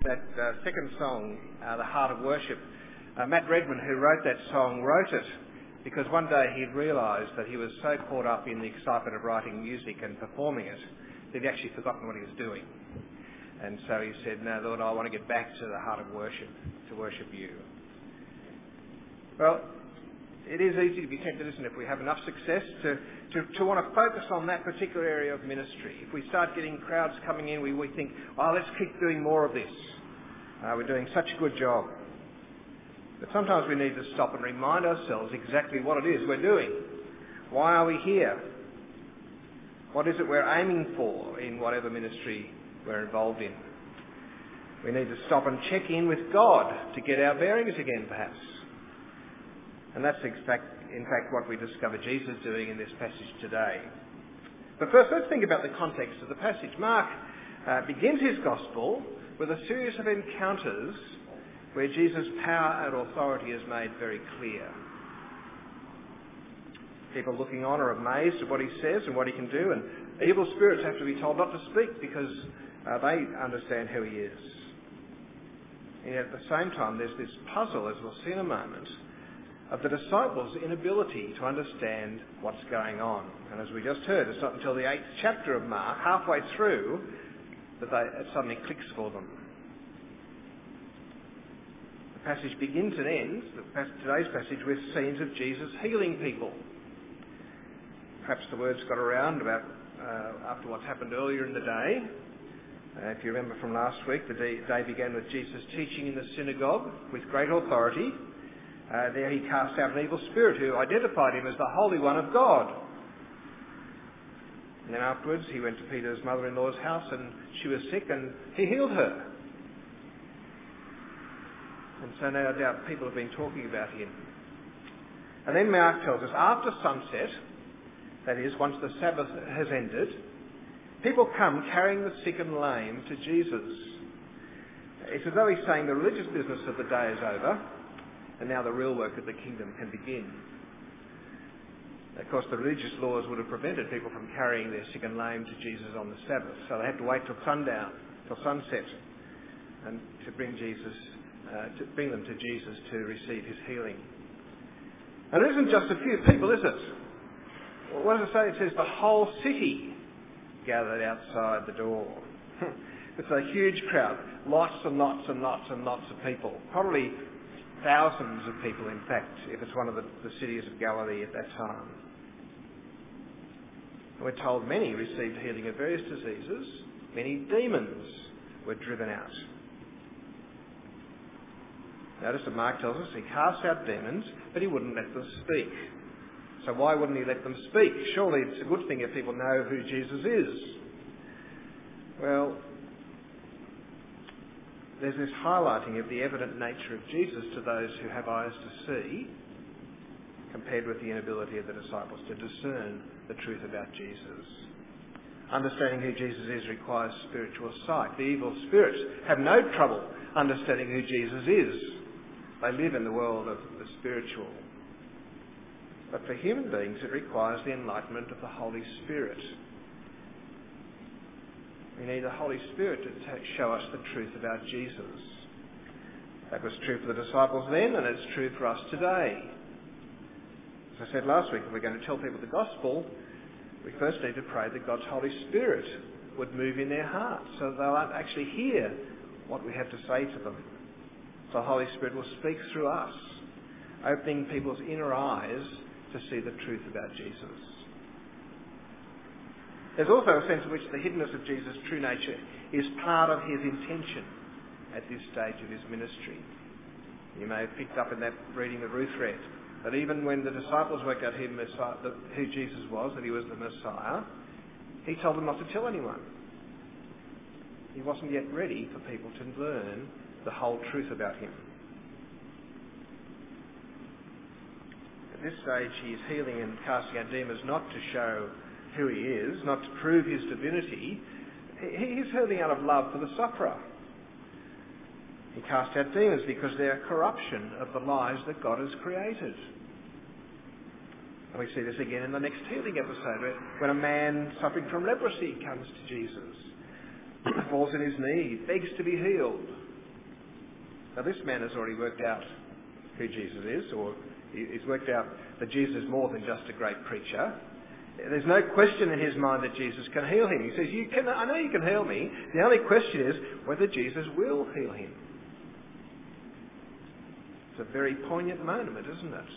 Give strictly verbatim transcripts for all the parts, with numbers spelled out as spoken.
that uh, second song, uh, The Heart of Worship, uh, Matt Redman, who wrote that song, wrote it because one day he'd realised that he was so caught up in the excitement of writing music and performing it that he'd actually forgotten what he was doing. And so he said, no, Lord, I want to get back to the heart of worship, to worship you. Well, it is easy to be tempted, isn't it, if we have enough success to, to, to want to focus on that particular area of ministry. If we start getting crowds coming in, we, we think, oh, let's keep doing more of this. Uh, we're doing such a good job. But sometimes we need to stop and remind ourselves exactly what it is we're doing. Why are we here? What is it we're aiming for in whatever ministry we're involved in? We need to stop and check in with God to get our bearings again, perhaps. And that's in fact, in fact what we discover Jesus doing in this passage today. But first, let's think about the context of the passage. Mark uh, begins his gospel with a series of encounters where Jesus' power and authority is made very clear. People looking on are amazed at what he says and what he can do, and evil spirits have to be told not to speak because uh, they understand who he is. And yet at the same time, there's this puzzle, as we'll see in a moment, of the disciples' inability to understand what's going on. And as we just heard, it's not until the eighth chapter of Mark, halfway through, that they, it suddenly clicks for them. The passage begins and ends, the, today's passage, with scenes of Jesus healing people. Perhaps the words got around about uh, after what's happened earlier in the day. Uh, if you remember from last week, the day, day began with Jesus teaching in the synagogue with great authority. Uh, there he cast out an evil spirit who identified him as the Holy One of God. And then afterwards he went to Peter's mother-in-law's house and she was sick and he healed her. And so no doubt people have been talking about him. And then Mark tells us after sunset, that is, once the Sabbath has ended, people come carrying the sick and lame to Jesus. It's as though he's saying the religious business of the day is over, and now the real work of the kingdom can begin. Of course, the religious laws would have prevented people from carrying their sick and lame to Jesus on the Sabbath, so they had to wait till sundown, till sunset, and to bring Jesus, uh, to bring them to Jesus to receive his healing. And it isn't just a few people, is it? Well, what does it say? It says the whole city gathered outside the door. It's a huge crowd, lots and lots and lots and lots of people, probably thousands of people, in fact, if it's one of the, the cities of Galilee at that time. And we're told many received healing of various diseases. Many demons were driven out. Notice that Mark tells us he cast out demons, but he wouldn't let them speak. So why wouldn't he let them speak? Surely it's a good thing if people know who Jesus is. Well, there's this highlighting of the evident nature of Jesus to those who have eyes to see, compared with the inability of the disciples to discern the truth about Jesus. Understanding who Jesus is requires spiritual sight. The evil spirits have no trouble understanding who Jesus is. They live in the world of the spiritual. But for human beings, it requires the enlightenment of the Holy Spirit. We need the Holy Spirit to t- show us the truth about Jesus. That was true for the disciples then, and it's true for us today. As I said last week, if we're going to tell people the gospel, we first need to pray that God's Holy Spirit would move in their hearts so they'll actually hear what we have to say to them. So the Holy Spirit will speak through us, opening people's inner eyes to see the truth about Jesus. There's also a sense in which the hiddenness of Jesus' true nature is part of his intention at this stage of his ministry. You may have picked up in that reading that Ruth read, that even when the disciples worked out who, Messiah, who Jesus was, that he was the Messiah, he told them not to tell anyone. He wasn't yet ready for people to learn the whole truth about him. At this stage, he is healing and casting out demons not to show who he is, not to prove his divinity. He is healing out of love for the sufferer. He casts out demons because they are corruption of the lives that God has created. And we see this again in the next healing episode, when a man suffering from leprosy comes to Jesus, falls on his knee, begs to be healed. Now this man has already worked out who Jesus is, or he's worked out that Jesus is more than just a great preacher. There's no question in his mind that Jesus can heal him. He says, "You can, I know you can heal me. The only question is whether Jesus will heal him." It's a very poignant moment, isn't it?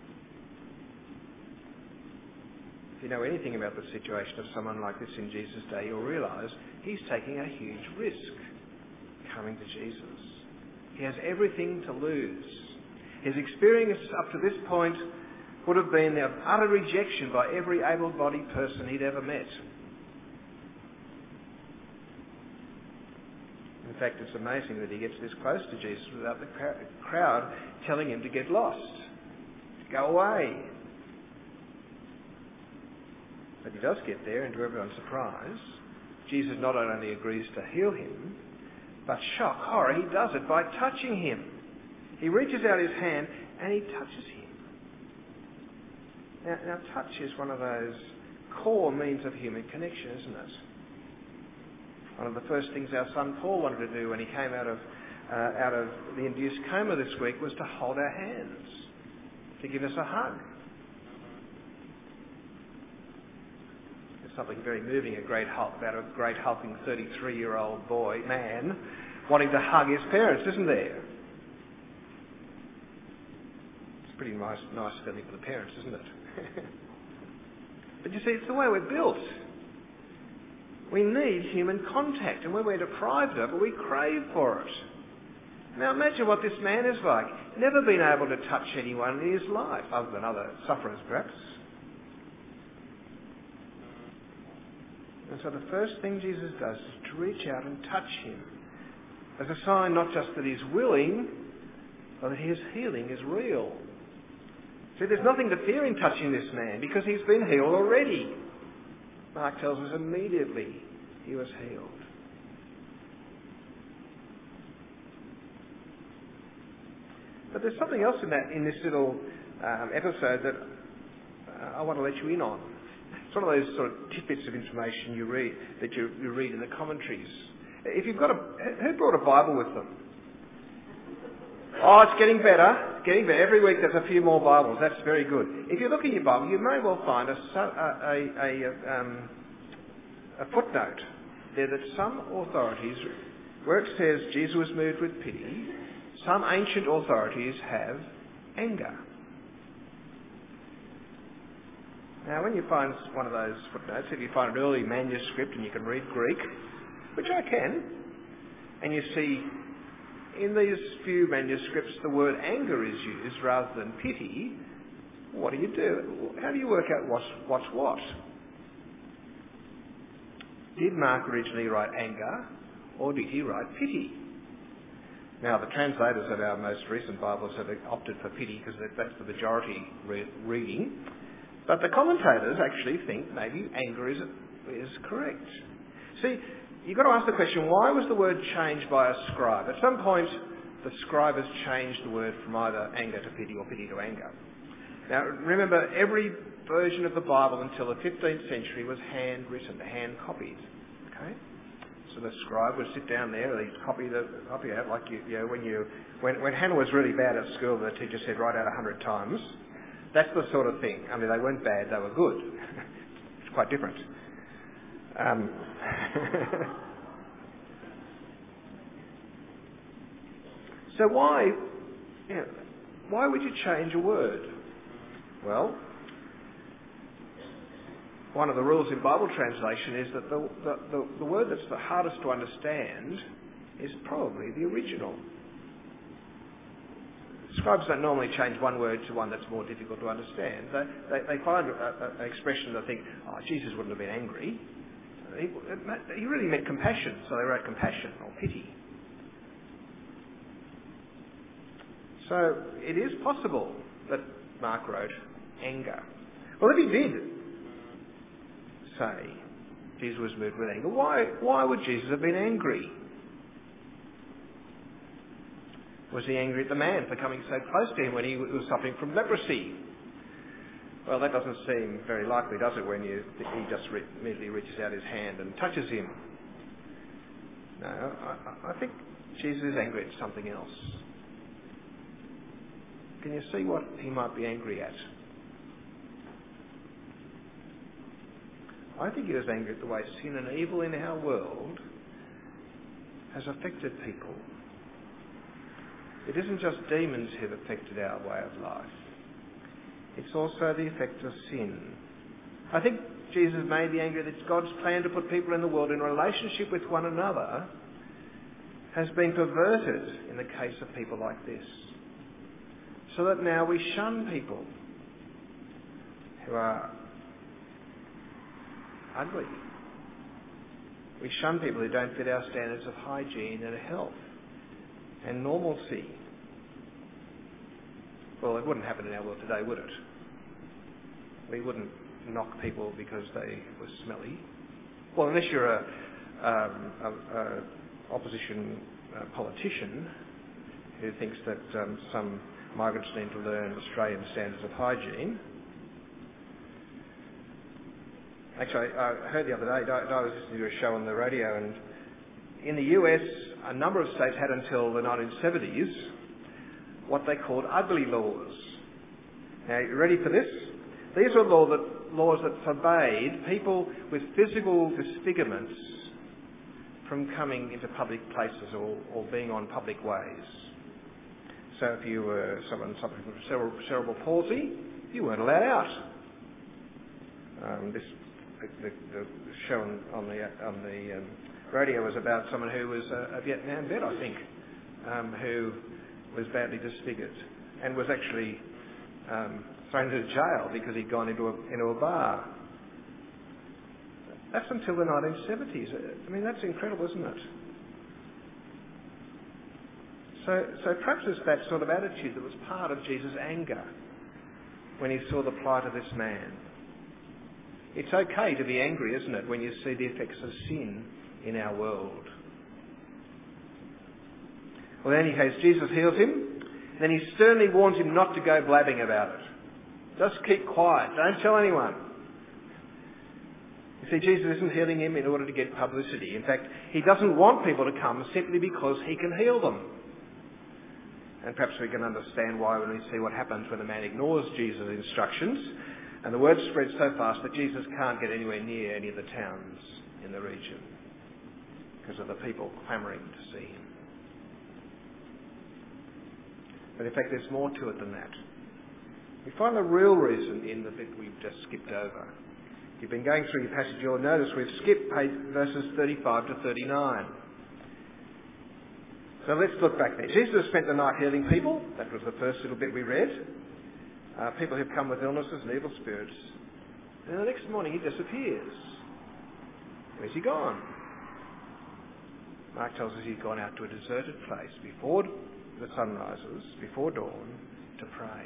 If you know anything about the situation of someone like this in Jesus' day, you'll realise he's taking a huge risk coming to Jesus. He has everything to lose. His experience up to this point would have been the utter rejection by every able-bodied person he'd ever met. In fact, it's amazing that he gets this close to Jesus without the crowd telling him to get lost, to go away. But he does get there, and to everyone's surprise, Jesus not only agrees to heal him, but shock, horror, he does it by touching him. He reaches out his hand and he touches him. Now, now touch is one of those core means of human connection, isn't it? One of the first things our son Paul wanted to do when he came out of uh, out of the induced coma this week was to hold our hands, to give us a hug. There's something very moving a great hulk, about a great hulking thirty-three-year-old boy, man, wanting to hug his parents, isn't there? It's a pretty nice, nice feeling for the parents, isn't it? But you see, it's the way we're built. We need human contact, and when we're deprived of it, we crave for it. Now imagine what this man is like. Never been able to touch anyone in his life, other than other sufferers perhaps. And so the first thing Jesus does is to reach out and touch him, as a sign not just that he's willing, but that his healing is real. See, there's nothing to fear in touching this man, because he's been healed already. Mark tells us immediately he was healed. But there's something else in that in this little um, episode that uh, I want to let you in on. It's one of those sort of tidbits of information you read that you, you read in the commentaries. If you've got a, who brought a Bible with them? Oh, it's getting better. It's getting better. Every week there's a few more Bibles. That's very good. If you look in your Bible, you may well find a, a, a, um, a footnote there that some authorities, where it says Jesus was moved with pity, some ancient authorities have anger. Now, when you find one of those footnotes, if you find an early manuscript and you can read Greek, which I can, and you see in these few manuscripts the word anger is used rather than pity, what do you do? How do you work out what's, what's what? Did Mark originally write anger, or did he write pity? Now, the translators of our most recent Bibles have opted for pity because that's the majority re- reading. But the commentators actually think maybe anger is, is correct. See, you've got to ask the question, why was the word changed by a scribe? At some point, the scribe has changed the word from either anger to pity or pity to anger. Now, remember, every version of the Bible until the fifteenth century was handwritten, hand-copied. Okay? So the scribe would sit down there, and he'd copy the copy out like you, you know, when you when when Hannah was really bad at school, the teacher said write out a hundred times. That's the sort of thing. I mean, they weren't bad; they were good. It's quite different. Um, so why, you know, why would you change a word? Well, one of the rules in Bible translation is that the, the, the, the word that's the hardest to understand is probably the original. Scribes don't normally change one word to one that's more difficult to understand. They, they, they find an expression that think, oh, Jesus wouldn't have been angry. He, he really meant compassion, so they wrote compassion or pity. So it is possible that Mark wrote anger. Well, if he did say Jesus was moved with anger, why, why would Jesus have been angry? Was he angry at the man for coming so close to him when he was suffering from leprosy? Well, that doesn't seem very likely, does it, when you, he just re- immediately reaches out his hand and touches him? No, I, I think Jesus is angry at something else. Can you see what he might be angry at? I think he was angry at the way sin and evil in our world has affected people. It isn't just demons who've affected our way of life. It's also the effect of sin. I think Jesus may be angry that God's plan to put people in the world in relationship with one another has been perverted in the case of people like this. So that now we shun people who are ugly. We shun people who don't fit our standards of hygiene and health and normalcy. Well, it wouldn't happen in our world today, would it? We wouldn't knock people because they were smelly. Well, unless you're a, um, a, a opposition uh, politician who thinks that um, some migrants need to learn Australian standards of hygiene. Actually, I heard the other day, I was listening to a show on the radio, and in the U S, a number of states had until the nineteen seventies what they called ugly laws. Now, you ready for this? These were law that, laws that forbade people with physical disfigurements from coming into public places or, or being on public ways. So if you were someone suffering from cerebral, cerebral palsy, you weren't allowed out. Um, this the, the, the show on, on the on the um, radio was about someone who was a, a Vietnam vet, I think, um, who was badly disfigured and was actually um, thrown into jail because he'd gone into a, into a bar. That's until the nineteen seventies. I mean, that's incredible, isn't it? So, so perhaps it's that sort of attitude that was part of Jesus' anger when he saw the plight of this man. It's okay to be angry, isn't it, when you see the effects of sin in our world. Well, in any case, Jesus heals him. Then he sternly warns him not to go blabbing about it. Just keep quiet. Don't tell anyone. You see, Jesus isn't healing him in order to get publicity. In fact, he doesn't want people to come simply because he can heal them. And perhaps we can understand why when we see what happens when a man ignores Jesus' instructions. And the word spreads so fast that Jesus can't get anywhere near any of the towns in the region because of the people clamouring to see him. But in fact, there's more to it than that. We find the real reason in the bit we've just skipped over. If you've been going through your passage, you'll notice we've skipped page, verses thirty-five to thirty-nine. So let's look back there. Jesus spent the night healing people. That was the first little bit we read. Uh, people who've come with illnesses and evil spirits. And the next morning he disappears. Where's he gone? Mark tells us he's gone out to a deserted place before the sun rises, before dawn, to pray.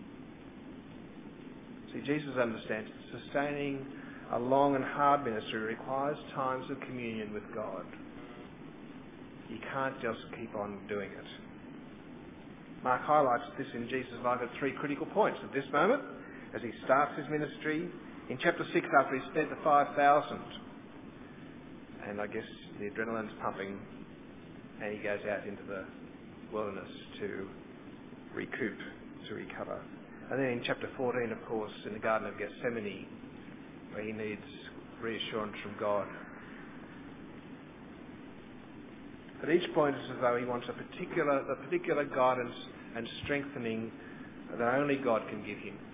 See, Jesus understands that sustaining a long and hard ministry requires times of communion with God. You can't just keep on doing it. Mark highlights this in Jesus' life at three critical points at this moment, as he starts his ministry. In chapter six, after he's fed the five thousand, and I guess the adrenaline's pumping, and he goes out into the wilderness to recoup, to recover. And then in chapter fourteen, of course, in the Garden of Gethsemane, where he needs reassurance from God. At each point, it's as though he wants a particular, the particular guidance and strengthening that only God can give him.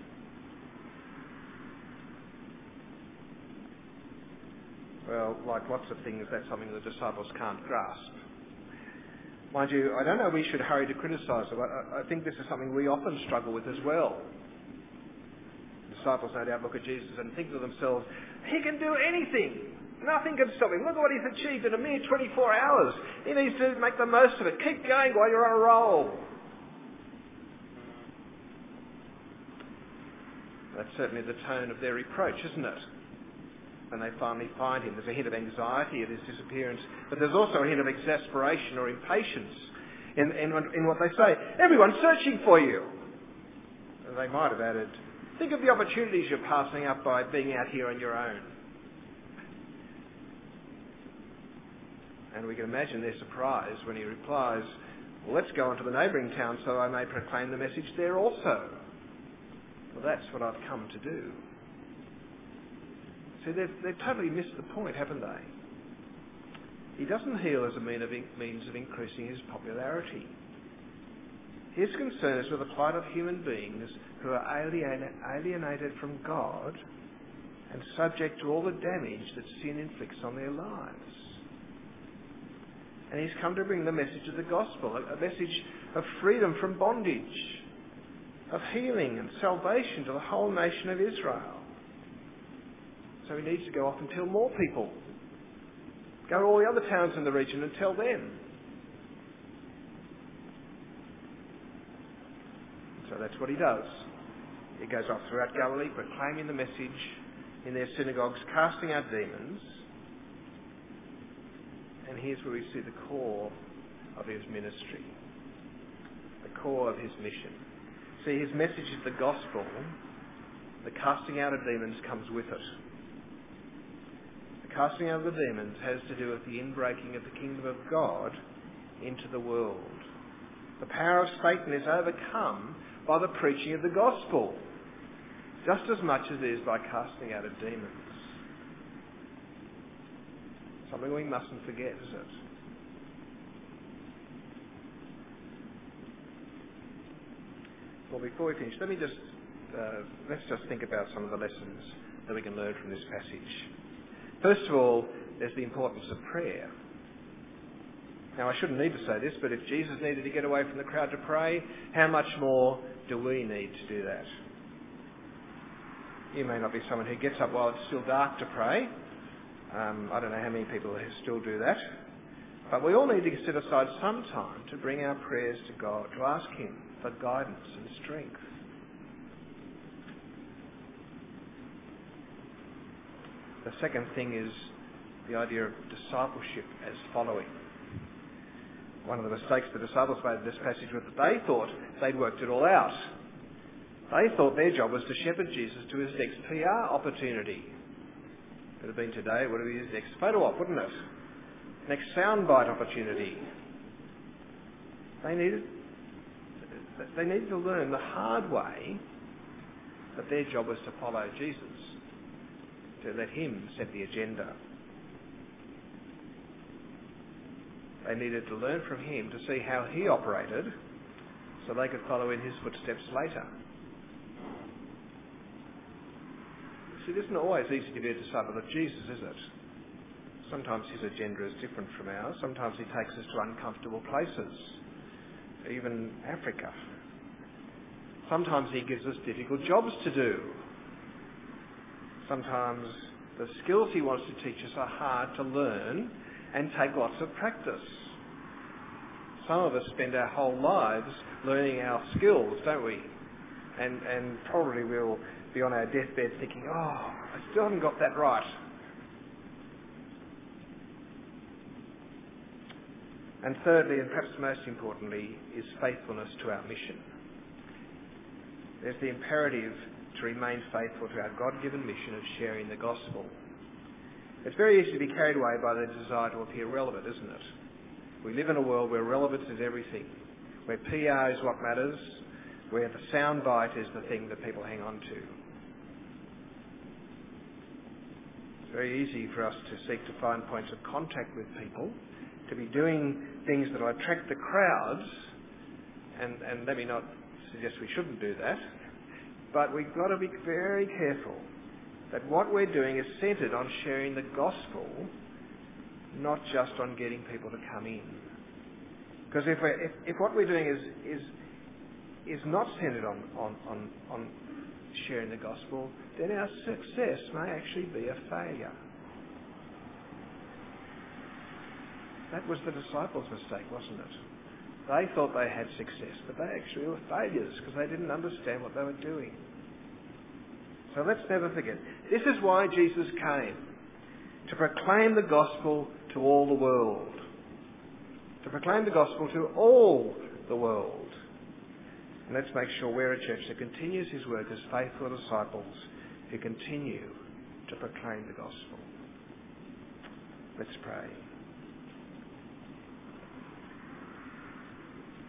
Well, like lots of things, that's something the disciples can't grasp. Mind you, I don't know we should hurry to criticise it. I, I think this is something we often struggle with as well. The disciples no doubt look at Jesus and think to themselves, he can do anything. Nothing can stop him. Look at what he's achieved in a mere twenty-four hours. He needs to make the most of it. Keep going while you're on a roll. That's certainly the tone of their reproach, isn't it? When they finally find him, there's a hint of anxiety at his disappearance, but there's also a hint of exasperation or impatience in, in, in what they say. Everyone's searching for you. And they might have added, think of the opportunities you're passing up by being out here on your own. And we can imagine their surprise when he replies, Well, let's go on to the neighbouring town so I may proclaim the message there also. Well, that's what I've come to do. See, they've, they've totally missed the point, haven't they? He doesn't heal as a mean of in, means of increasing his popularity. His concern is with the plight of human beings who are alien, alienated from God and subject to all the damage that sin inflicts on their lives. And he's come to bring the message of the gospel, a, a message of freedom from bondage, of healing and salvation to the whole nation of Israel. So he needs to go off and tell more people. Go to all the other towns in the region and tell them. So that's what he does. He goes off throughout Galilee, proclaiming the message in their synagogues, casting out demons. And here's where we see the core of his ministry, the core of his mission. See, his message is the gospel. The casting out of demons comes with it. The casting out of the demons has to do with the inbreaking of the kingdom of God into the world. The power of Satan is overcome by the preaching of the gospel, just as much as it is by casting out of demons. Something we mustn't forget, is it? Well, before we finish, let me just uh, let's just think about some of the lessons that we can learn from this passage. First of all, there's the importance of prayer. Now, I shouldn't need to say this, but if Jesus needed to get away from the crowd to pray, how much more do we need to do that? You may not be someone who gets up while it's still dark to pray. Um, I don't know how many people who still do that. But we all need to set aside some time to bring our prayers to God, to ask him for guidance and strength. The second thing is the idea of discipleship as following. One of the mistakes the disciples made in this passage was that they thought they'd worked it all out. They thought their job was to shepherd Jesus to his next P R opportunity. If it had been today, it would have been his next photo op, wouldn't it? Next soundbite opportunity. They needed, they needed to learn the hard way that their job was to follow Jesus, to let him set the agenda. They needed to learn from him to see how he operated so they could follow in his footsteps later. See, it isn't always easy to be a disciple of Jesus, is it? Sometimes his agenda is different from ours. Sometimes he takes us to uncomfortable places, even Africa. Sometimes he gives us difficult jobs to do. Sometimes the skills he wants to teach us are hard to learn and take lots of practice. Some of us spend our whole lives learning our skills, don't we? And and probably we'll be on our deathbed thinking, oh, I still haven't got that right. And thirdly, and perhaps most importantly, is faithfulness to our mission. There's the imperative to remain faithful to our God-given mission of sharing the gospel. It's very easy to be carried away by the desire to appear relevant, isn't it? We live in a world where relevance is everything, where P R is what matters, where the soundbite is the thing that people hang on to. It's very easy for us to seek to find points of contact with people, to be doing things that will attract the crowds, and, and let me not suggest we shouldn't do that, but we've got to be very careful that what we're doing is centred on sharing the gospel, not just on getting people to come in. Because if, we're, if, if what we're doing is is is not centred on, on, on, on sharing the gospel, then our success may actually be a failure. That was the disciples' mistake, wasn't it? They thought they had success, but they actually were failures because they didn't understand what they were doing. So let's never forget. This is why Jesus came, to proclaim the gospel to all the world. To proclaim the gospel to all the world. And let's make sure we're a church that continues his work as faithful disciples who continue to proclaim the gospel. Let's pray.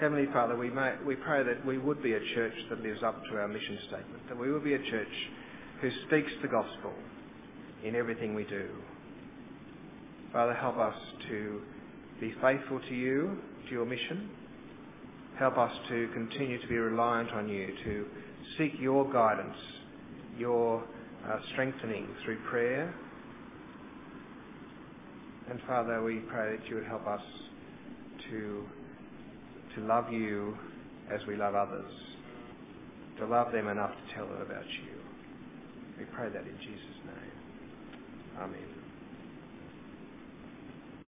Heavenly Father, we, may, we pray that we would be a church that lives up to our mission statement, that we would be a church who speaks the gospel in everything we do. Father, help us to be faithful to you, to your mission. Help us to continue to be reliant on you, to seek your guidance, your uh, strengthening through prayer. And Father, we pray that you would help us to, to love you as we love others, to love them enough to tell them about you. We pray that in Jesus' name. Amen.